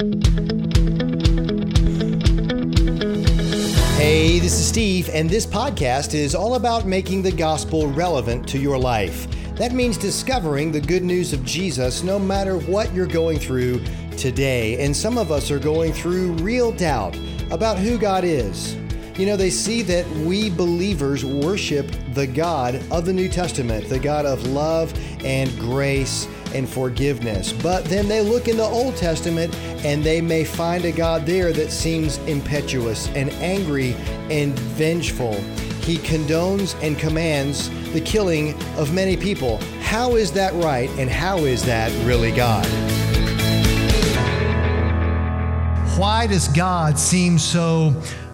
Hey, this is Steve, and this podcast is all about making the gospel relevant to your life. That means discovering the good news of Jesus no matter what you're going through today. And some of us are going through real doubt about who God is. You know, they see that we believers worship the God of the New Testament, the God of love and grace and forgiveness. But then they look in the Old Testament and they may find a God there that seems impetuous and angry and vengeful. He condones and commands the killing of many people. How is that right, and how is that really God? Why does God seem so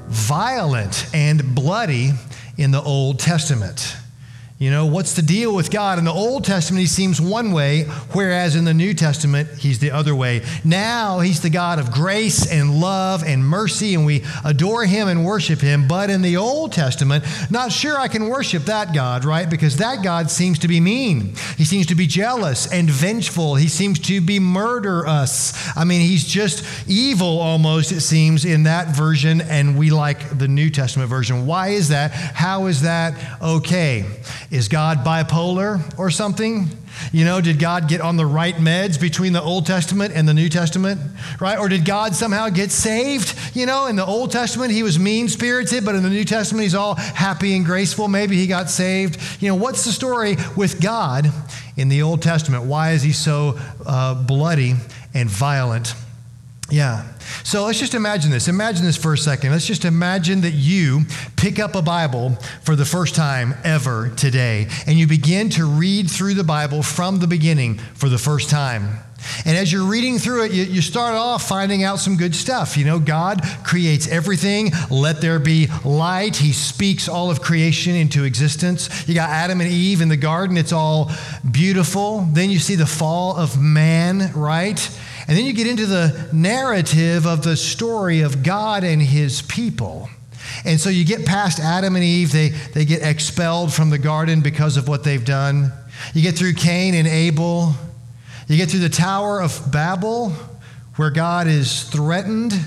violent and bloody in the Old Testament? You know, what's the deal with God? In the Old Testament, he seems one way, whereas in the New Testament, he's the other way. Now, he's the God of grace and love and mercy, and we adore him and worship him. But in the Old Testament, not sure I can worship that God, right? Because that God seems to be mean. He seems to be jealous and vengeful. He seems to be murderous. I mean, he's just evil almost, it seems, in that version, and we like the New Testament version. Why is that? How is that okay? Is God bipolar or something? You know, did God get on the right meds between the Old Testament and the New Testament, right? Or did God somehow get saved? You know, in the Old Testament, he was mean-spirited, but in the New Testament, he's all happy and graceful. Maybe he got saved. You know, what's the story with God in the Old Testament? Why is he so bloody and violent? Yeah. So let's just imagine this. Imagine this for a second. Let's just imagine that you pick up a Bible for the first time ever today, and you begin to read through the Bible from the beginning for the first time. And as you're reading through it, you start off finding out some good stuff. You know, God creates everything. Let there be light. He speaks all of creation into existence. You got Adam and Eve in the garden. It's all beautiful. Then you see the fall of man, right? And then you get into the narrative of the story of God and his people. And so you get past Adam and Eve. They get expelled from the garden because of what they've done. You get through Cain and Abel. You get through the Tower of Babel, where God is threatened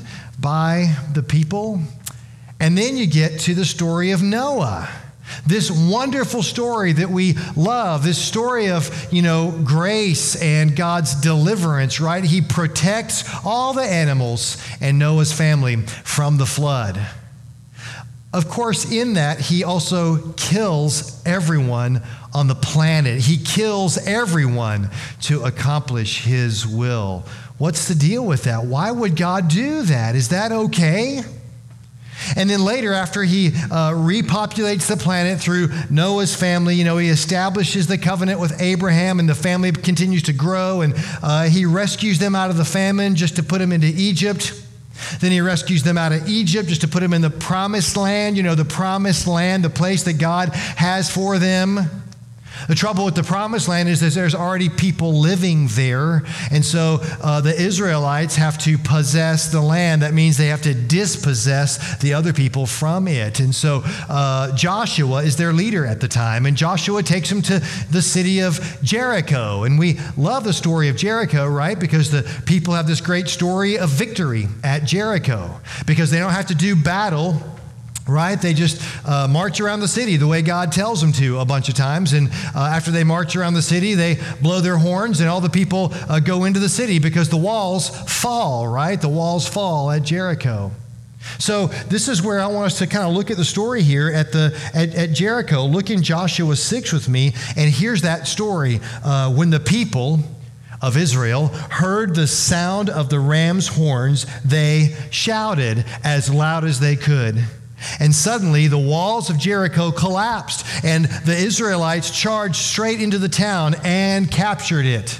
by the people. And then you get to the story of Noah. This wonderful story that we love, this story of, you know, grace and God's deliverance, right? He protects all the animals and Noah's family from the flood. Of course, in that, he also kills everyone on the planet. He kills everyone to accomplish his will. What's the deal with that? Why would God do that? Is that okay? And then later, after he repopulates the planet through Noah's family, you know, he establishes the covenant with Abraham, and the family continues to grow, and he rescues them out of the famine just to put them into Egypt. Then he rescues them out of Egypt just to put them in the promised land, you know, the promised land, the place that God has for them. The trouble with the promised land is that there's already people living there. And so the Israelites have to possess the land. That means they have to dispossess the other people from it. And so Joshua is their leader at the time. And Joshua takes them to the city of Jericho. And we love the story of Jericho, right? Because the people have this great story of victory at Jericho. Because they don't have to do battle, right? They just march around the city the way God tells them to a bunch of times. And after they march around the city, they blow their horns and all the people go into the city because the walls fall, right? The walls fall at Jericho. So this is where I want us to kind of look at the story here at Jericho. Look in Joshua 6 with me, and here's that story. When the people of Israel heard the sound of the ram's horns, they shouted as loud as they could. And suddenly the walls of Jericho collapsed, and the Israelites charged straight into the town and captured it.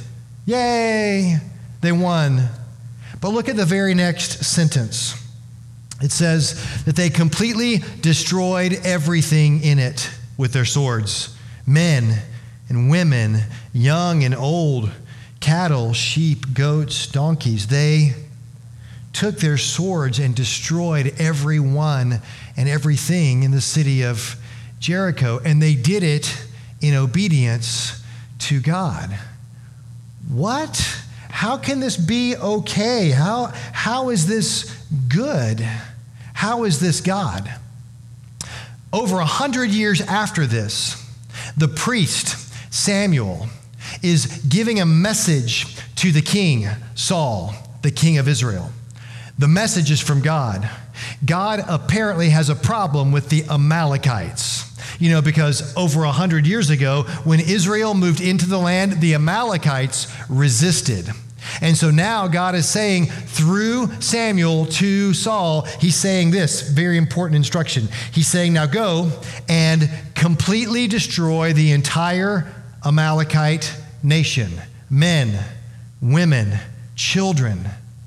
Yay! They won. But look at the very next sentence. It says that they completely destroyed everything in it with their swords. Men and women, young and old, cattle, sheep, goats, donkeys. They took their swords and destroyed everyone and everything in the city of Jericho, and they did it in obedience to God. What? how can this be okay? How is this good? How is this God? Over 100 years after this, the priest, Samuel, is giving a message to the king, Saul, the king of Israel. The message is from God. God apparently has a problem with the Amalekites. Because over 100 years ago, when Israel moved into the land, the Amalekites resisted. And so now God is saying through Samuel to Saul, he's saying this very important instruction. He's saying, now go and completely destroy the entire Amalekite nation. Men, women, children,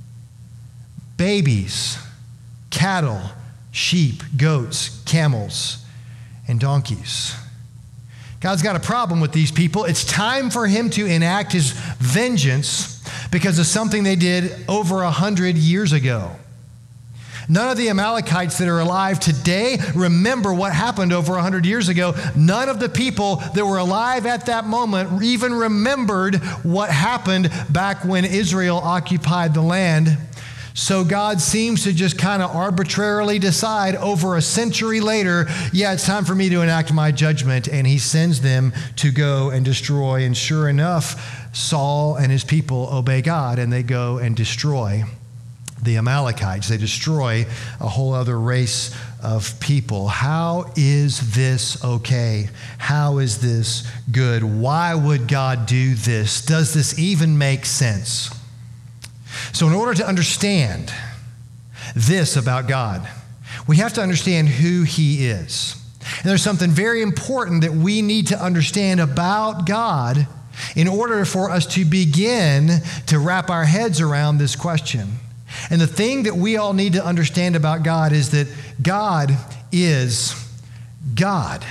babies, cattle, sheep, goats, camels, and donkeys. God's got a problem with these people. It's time for him to enact his vengeance because of something they did over 100 years ago. None of the Amalekites that are alive today remember what happened over 100 years ago. None of the people that were alive at that moment even remembered what happened back when Israel occupied the land. So God seems to just kind of arbitrarily decide over a century later, it's time for me to enact my judgment. And he sends them to go and destroy. And sure enough, Saul and his people obey God and they go and destroy the Amalekites. They destroy a whole other race of people. How is this okay? How is this good? Why would God do this? Does this even make sense? So in order to understand this about God, we have to understand who he is. And there's something very important that we need to understand about God in order for us to begin to wrap our heads around this question. And the thing that we all need to understand about God is that God is God.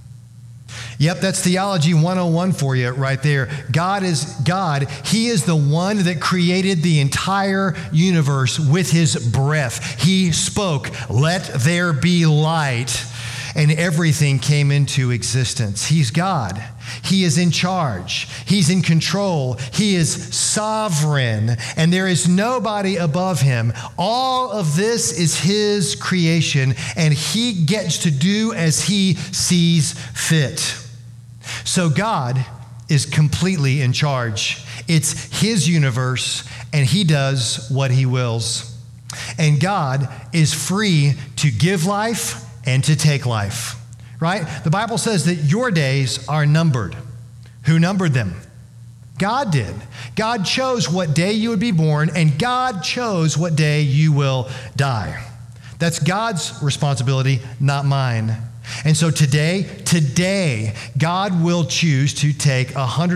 Yep, that's Theology 101 for you right there. God is God. He is the one that created the entire universe with his breath. He spoke, "Let there be light," and everything came into existence. He's God. He is in charge. He's in control. He is sovereign, and there is nobody above him. All of this is his creation, and he gets to do as he sees fit. So God is completely in charge. It's his universe, and he does what he wills. And God is free to give life and to take life, right? The Bible says that your days are numbered. Who numbered them? God did. God chose what day you would be born, and God chose what day you will die. That's God's responsibility, not mine. And so today, God will choose to take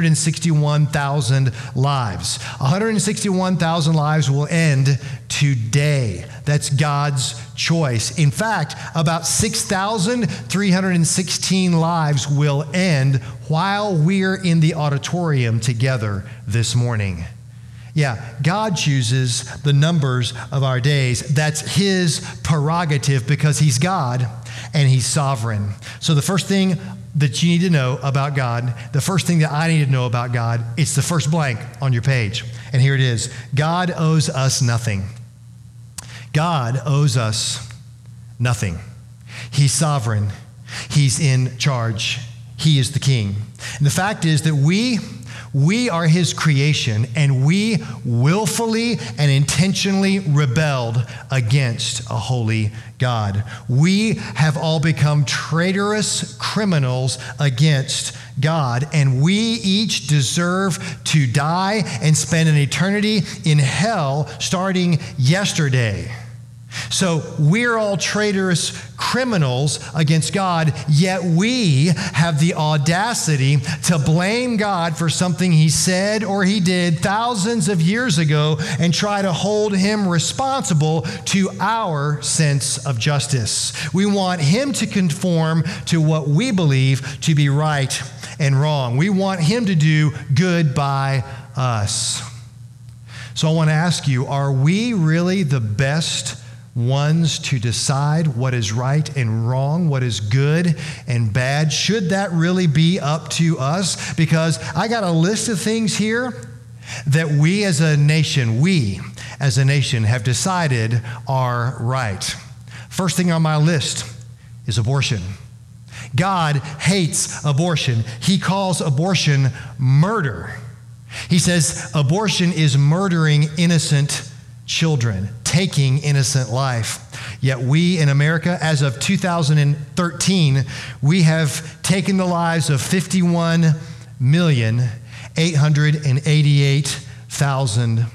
161,000 lives. 161,000 lives will end today. That's God's choice. In fact, about 6,316 lives will end while we're in the auditorium together this morning. Yeah, God chooses the numbers of our days. That's his prerogative because he's God and he's sovereign. So the first thing that you need to know about God, the first thing that I need to know about God, it's the first blank on your page. And here it is. God owes us nothing. God owes us nothing. He's sovereign. He's in charge. He is the king. And the fact is that we are his creation, and we willfully and intentionally rebelled against a holy God. We have all become traitorous criminals against God, and we each deserve to die and spend an eternity in hell starting yesterday. So we're all traitorous criminals against God, yet we have the audacity to blame God for something he said or he did thousands of years ago and try to hold him responsible to our sense of justice. We want him to conform to what we believe to be right and wrong. We want him to do good by us. So I want to ask you, are we really the best ones to decide what is right and wrong, what is good and bad? Should that really be up to us? Because I got a list of things here that we as a nation have decided are right. First thing on my list is abortion. God hates abortion. He calls abortion murder. He says abortion is murdering innocent children, taking innocent life. Yet we in America, as of 2013, we have taken the lives of 51,888,000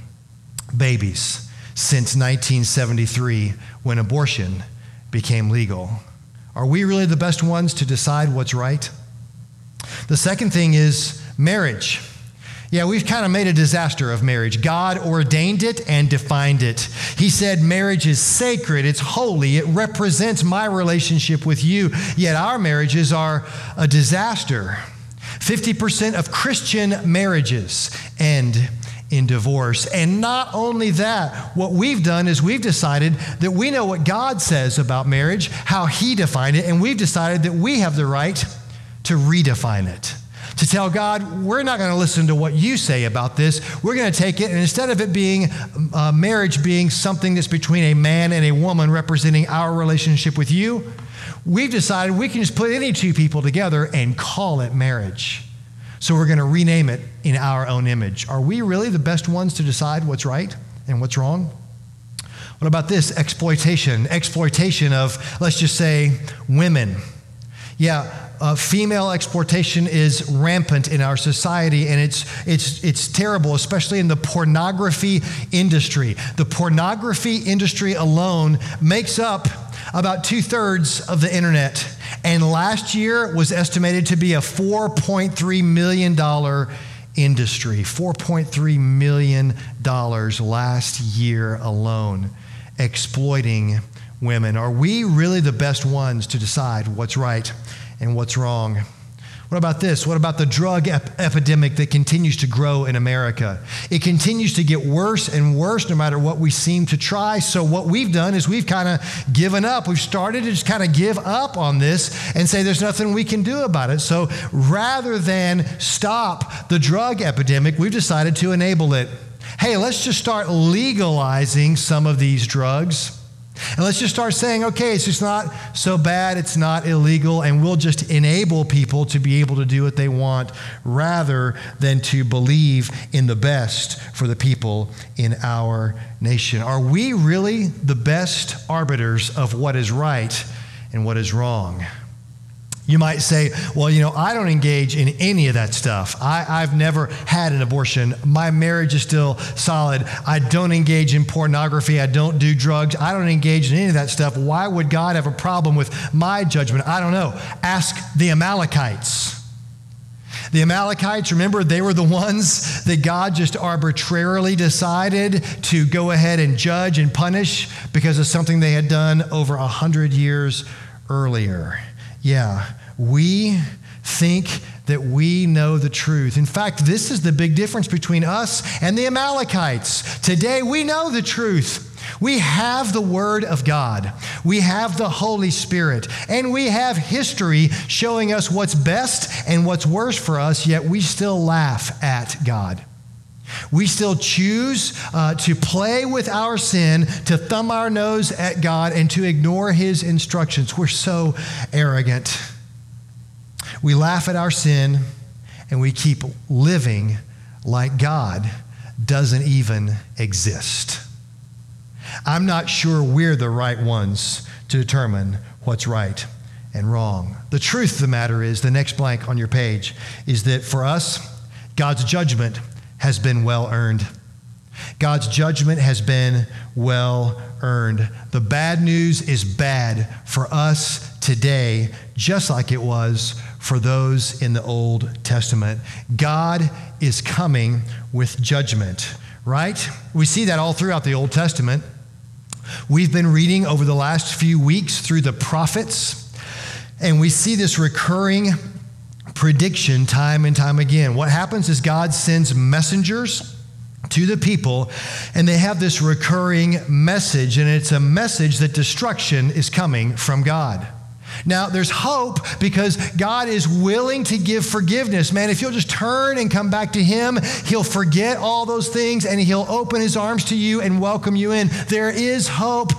babies since 1973, when abortion became legal. Are we really the best ones to decide what's right? The second thing is marriage. Yeah, we've kind of made a disaster of marriage. God ordained it and defined it. He said marriage is sacred, it's holy, it represents my relationship with you. Yet our marriages are a disaster. 50% of Christian marriages end in divorce. And not only that, what we've done is we've decided that we know what God says about marriage, how He defined it, and we've decided that we have the right to redefine it. To tell God, we're not going to listen to what you say about this. We're going to take it, and instead of it being marriage being something that's between a man and a woman representing our relationship with you, we've decided we can just put any two people together and call it marriage. So we're going to rename it in our own image. Are we really the best ones to decide what's right and what's wrong? What about this? Exploitation of, let's just say, women. Yeah, female exploitation is rampant in our society, and it's terrible, especially in the pornography industry. The pornography industry alone makes up about 2/3 of the internet, and last year was estimated to be a $4.3 million industry. $4.3 million last year alone, exploiting women. Are we really the best ones to decide what's right and what's wrong? What about this? What about the drug epidemic that continues to grow in America? It continues to get worse and worse no matter what we seem to try. So what we've done is we've kind of given up. We've started to just kind of give up on this and say there's nothing we can do about it. So rather than stop the drug epidemic, we've decided to enable it. Hey, let's just start legalizing some of these drugs. And let's just start saying, okay, it's just not so bad, it's not illegal, and we'll just enable people to be able to do what they want rather than to believe in the best for the people in our nation. Are we really the best arbiters of what is right and what is wrong? You might say, well, I don't engage in any of that stuff. I've never had an abortion. My marriage is still solid. I don't engage in pornography. I don't do drugs. I don't engage in any of that stuff. Why would God have a problem with my judgment? I don't know. Ask the Amalekites. The Amalekites, remember, they were the ones that God just arbitrarily decided to go ahead and judge and punish because of something they had done over 100 years earlier. Yeah, we think that we know the truth. In fact, this is the big difference between us and the Amalekites. Today, we know the truth. We have the Word of God. We have the Holy Spirit. And we have history showing us what's best and what's worst for us, yet we still laugh at God. We still choose to play with our sin, to thumb our nose at God, and to ignore His instructions. We're so arrogant. We laugh at our sin, and we keep living like God doesn't even exist. I'm not sure we're the right ones to determine what's right and wrong. The truth of the matter is, the next blank on your page, is that for us, God's judgment has been well earned. God's judgment has been well earned. The bad news is bad for us today, just like it was for those in the Old Testament. God is coming with judgment, right? We see that all throughout the Old Testament. We've been reading over the last few weeks through the prophets, and we see this recurring prediction time and time again. What happens is God sends messengers to the people, and they have this recurring message, and it's a message that destruction is coming from God. Now, there's hope because God is willing to give forgiveness. Man, if you'll just turn and come back to him, he'll forget all those things and he'll open his arms to you and welcome you in. There is hope,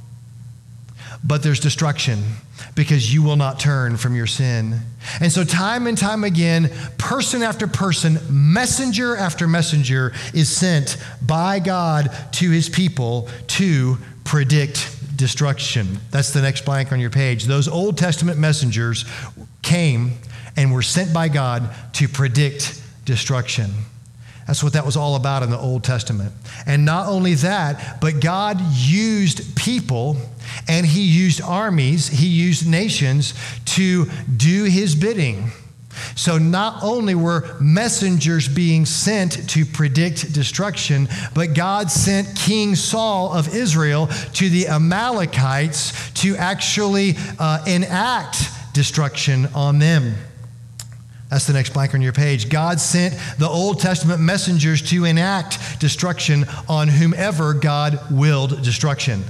but there's destruction because you will not turn from your sin. And so time and time again, person after person, messenger after messenger is sent by God to his people to predict destruction. That's the next blank on your page. Those Old Testament messengers came and were sent by God to predict destruction. That's what that was all about in the Old Testament. And not only that, but God used people and he used armies, he used nations to do his bidding. So not only were messengers being sent to predict destruction, but God sent King Saul of Israel to the Amalekites to actually enact destruction on them. That's the next blank on your page. God sent the Old Testament messengers to enact destruction on whomever God willed destruction.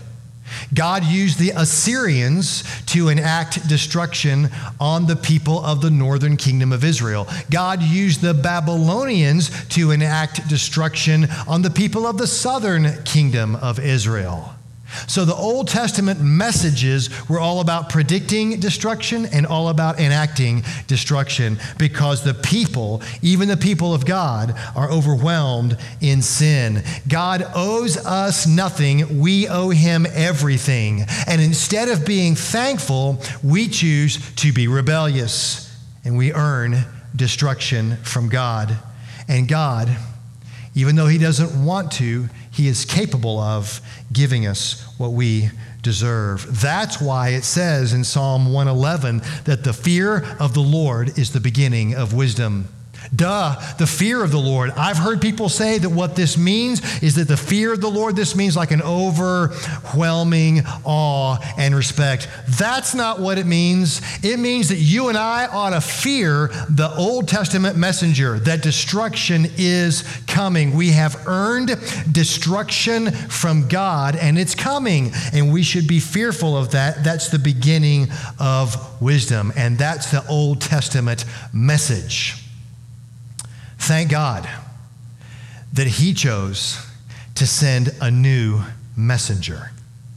God used the Assyrians to enact destruction on the people of the northern kingdom of Israel. God used the Babylonians to enact destruction on the people of the southern kingdom of Israel. So the Old Testament messages were all about predicting destruction and all about enacting destruction because the people, even the people of God, are overwhelmed in sin. God owes us nothing. We owe him everything. And instead of being thankful, we choose to be rebellious and we earn destruction from God. And God, even though he doesn't want to, he is capable of giving us what we deserve. That's why it says in Psalm 111 that the fear of the Lord is the beginning of wisdom. The fear of the Lord. I've heard people say that what this means is that the fear of the Lord, this means like an overwhelming awe and respect. That's not what it means. It means that you and I ought to fear the Old Testament messenger, that destruction is coming. We have earned destruction from God and it's coming, and we should be fearful of that. That's the beginning of wisdom, and that's the Old Testament message. Thank God that he chose to send a new messenger.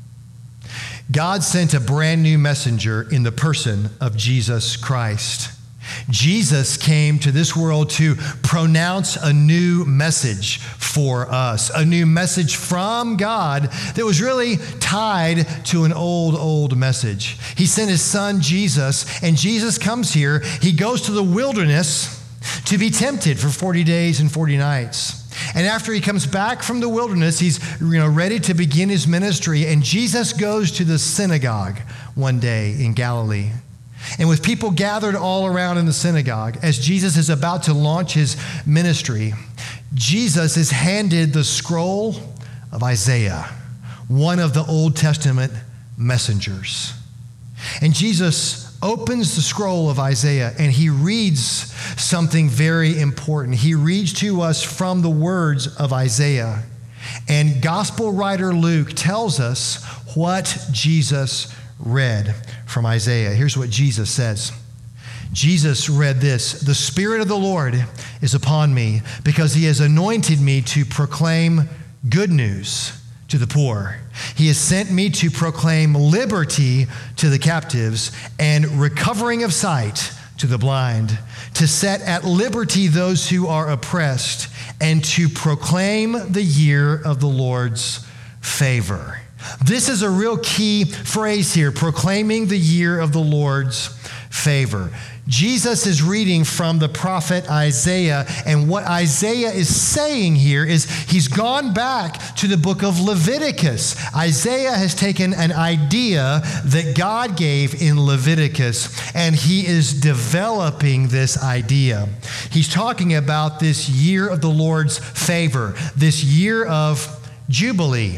God sent a brand new messenger in the person of Jesus Christ. Jesus came to this world to pronounce a new message for us, a new message from God that was really tied to an old message. He sent his son Jesus, and Jesus comes here. He goes to the wilderness to be tempted for 40 days and 40 nights. And after he comes back from the wilderness, he's ready to begin his ministry. And Jesus goes to the synagogue one day in Galilee. And with people gathered all around in the synagogue, as Jesus is about to launch his ministry, Jesus is handed the scroll of Isaiah, one of the Old Testament messengers. And Jesus opens the scroll of Isaiah and he reads something very important. He reads to us from the words of Isaiah. And gospel writer Luke tells us what Jesus read from Isaiah. Here's what Jesus says. Jesus read this: "The Spirit of the Lord is upon me because he has anointed me to proclaim good news to the poor. He has sent me to proclaim liberty to the captives and recovering of sight to the blind, to set at liberty those who are oppressed, and to proclaim the year of the Lord's favor." This is a real key phrase here, proclaiming the year of the Lord's favor. Jesus is reading from the prophet Isaiah, and what Isaiah is saying here is he's gone back to the book of Leviticus. Isaiah has taken an idea that God gave in Leviticus, and he is developing this idea. He's talking about this year of the Lord's favor, this year of Jubilee,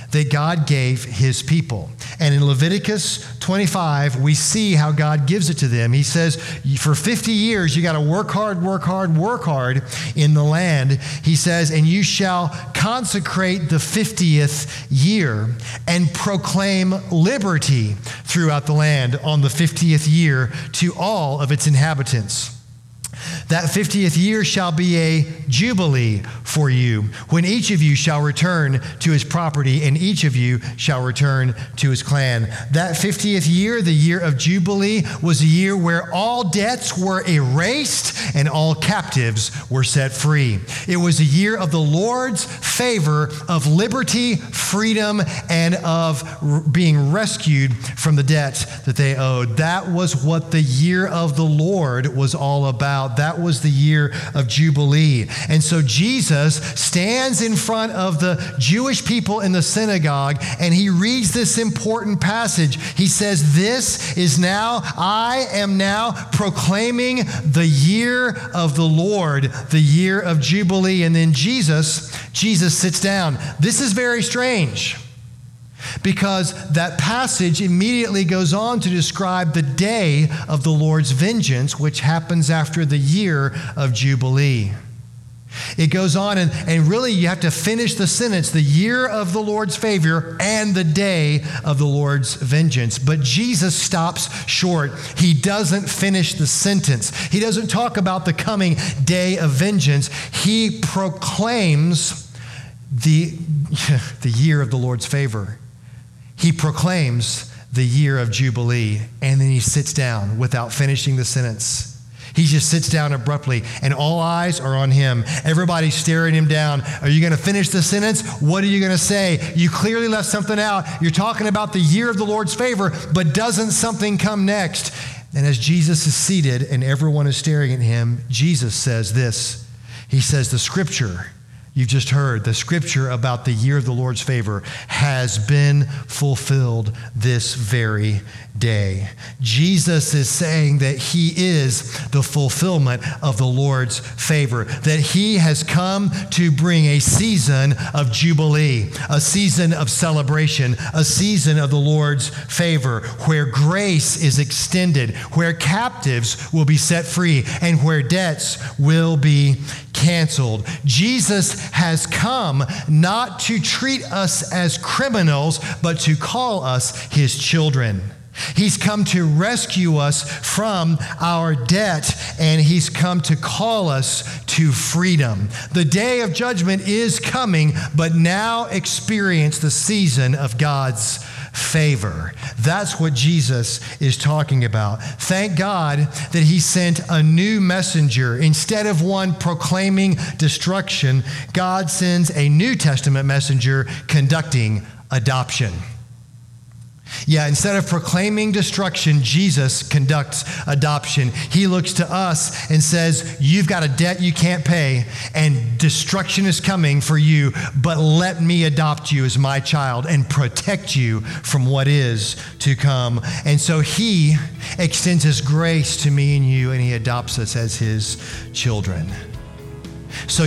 that God gave his people. And in Leviticus 25, we see how God gives it to them. He says, for 50 years, you got to work hard in the land. He says, and you shall consecrate the 50th year and proclaim liberty throughout the land on the 50th year to all of its inhabitants. That 50th year shall be a jubilee for you, when each of you shall return to his property, and each of you shall return to his clan. That 50th year, the year of jubilee, was a year where all debts were erased and all captives were set free. It was a year of the Lord's favor, of liberty, freedom, and of being rescued from the debt that they owed. That was what the year of the Lord was all about. That was the year of Jubilee. And so Jesus stands in front of the Jewish people in the synagogue, and he reads this important passage. He says, I am now proclaiming the year of the Lord, the year of Jubilee. And then Jesus sits down. This is very strange, because that passage immediately goes on to describe the day of the Lord's vengeance, which happens after the year of Jubilee. It goes on, and really you have to finish the sentence, the year of the Lord's favor and the day of the Lord's vengeance. But Jesus stops short. He doesn't finish the sentence. He doesn't talk about the coming day of vengeance. He proclaims the year of the Lord's favor. He proclaims the year of Jubilee, and then he sits down without finishing the sentence. He just sits down abruptly, and all eyes are on him. Everybody's staring him down. Are you going to finish the sentence? What are you going to say? You clearly left something out. You're talking about the year of the Lord's favor, but doesn't something come next? And as Jesus is seated and everyone is staring at him, Jesus says this. He says, the scripture you've just heard, the scripture about the year of the Lord's favor, has been fulfilled this very day. Jesus is saying that he is the fulfillment of the Lord's favor, that he has come to bring a season of jubilee, a season of celebration, a season of the Lord's favor, where grace is extended, where captives will be set free, and where debts will be canceled. Jesus has come not to treat us as criminals, but to call us his children. He's come to rescue us from our debt, and he's come to call us to freedom. The day of judgment is coming, but now experience the season of God's favor. That's what Jesus is talking about. Thank God that he sent a new messenger. Instead of one proclaiming destruction, God sends a New Testament messenger conducting adoption. Yeah, instead of proclaiming destruction, Jesus conducts adoption. He looks to us and says, you've got a debt you can't pay, and destruction is coming for you, but let me adopt you as my child and protect you from what is to come. And so he extends his grace to me and you, and he adopts us as his children. So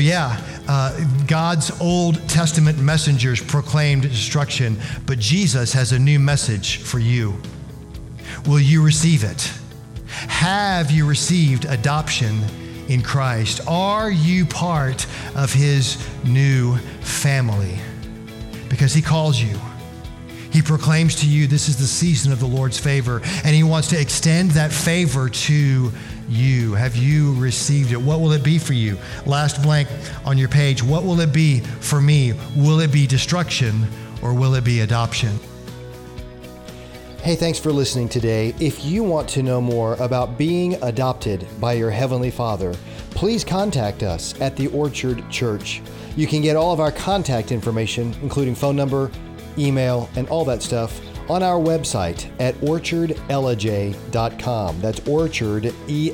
God's Old Testament messengers proclaimed destruction, but Jesus has a new message for you. Will you receive it? Have you received adoption in Christ? Are you part of his new family? Because he calls you. He proclaims to you this is the season of the Lord's favor, and he wants to extend that favor to you. Have you received it? What will it be for you? Last blank on your page. What will it be for me? Will it be destruction, or will it be adoption? Hey, thanks for listening today. If you want to know more about being adopted by your Heavenly Father, please contact us at the Orchard Church. You can get all of our contact information, including phone number, email, and all that stuff, on our website at orchardelijay.com. That's orchard,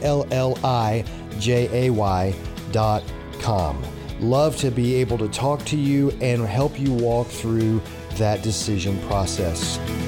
ELLIJAY.com. Love to be able to talk to you and help you walk through that decision process.